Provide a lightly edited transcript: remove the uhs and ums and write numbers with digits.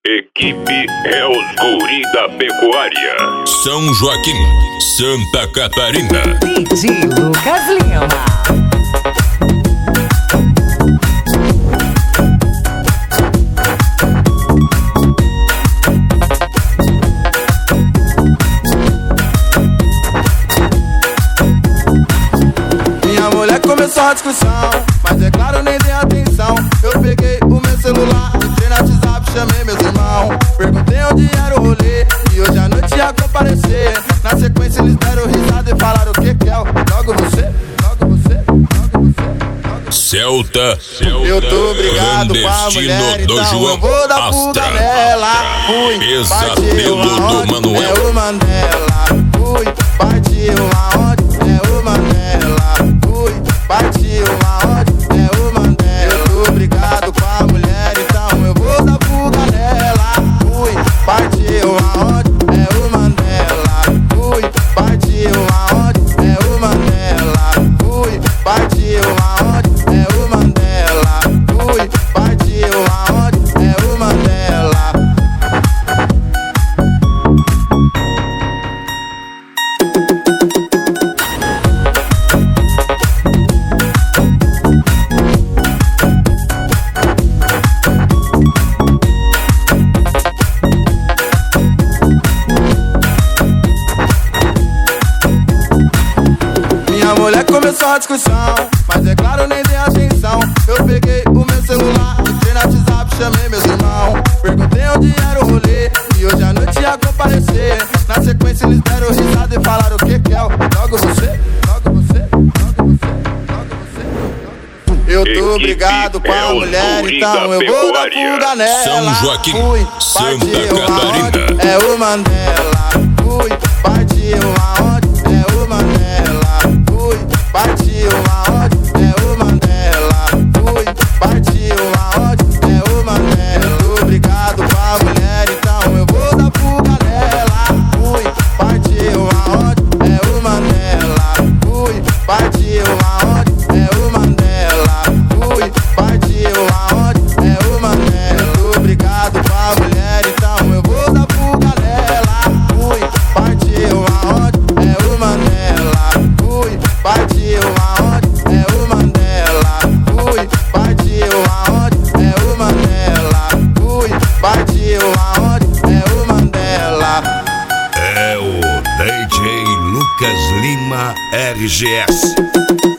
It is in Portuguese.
Equipe é os guri da pecuária. São Joaquim, Santa Catarina. DJ Lucas Lima. Minha mulher começou a discussão, mas é claro, nem dei atenção. Eu peguei o meu celular, entrei no WhatsApp, chamei meus irmãos. Perguntei onde era o rolê, e hoje à noite ia comparecer. Na sequência eles deram risada e falaram: o que que é? Logo você, logo você, logo você. Celta, Eu tô brigado com a mulher, do então João eu vou dar fuga Astra. nela. Fui, Pesadelo do Manuel. é o Mandela. Fui, partiu aonde, é o Mandela. Fui, partiu aonde, é o Mandela. Eu tô brigado com a mulher, então eu vou dar fuga nela. Fui, partiu aonde, é o Mandela. Fui, partiu aonde, é o Mandela. Fui, partiu aonde, é o Mandela. Fui, partiu aonde, é o Mandela. Minha mulher começou a discussão, mas é claro, nem dei atenção. Eu peguei o meu celular, entrei no WhatsApp, chamei meus irmãos. Perguntei onde era o rolê, e hoje à noite ia comparecer. Na sequência eles deram risada e falaram: o que que é? Logo você, logo você, logo você, logo você. Eu tô Equipe brigado com é a os mulher, guri então da eu vou dar pecuária. fuga nela. São Joaquim, Fui, Santa partiu Catarina. aonde, é o Mandela. Fui, partiu aonde, é o Mandela. Fui, partiu aonde, é o Mandela. Fui, partiu aonde, é o Mandela. Eu tô brigado com a mulher, então eu vou dar fuga nela. Fui, partiu aonde, é o Mandela. Fui, partiu aonde, é o Mandela. Fui, partiu aonde, é o Mandela. Eu tô brigado com a mulher, então eu vou dar fuga nela. Fui, partiu aonde, é o Mandela. Fui, partiu aonde, é o Mandela. Fui, partiu aonde, é o Mandela. Fui, partiu aonde, é o Mandela. É o DJ Lucas Lima RGS.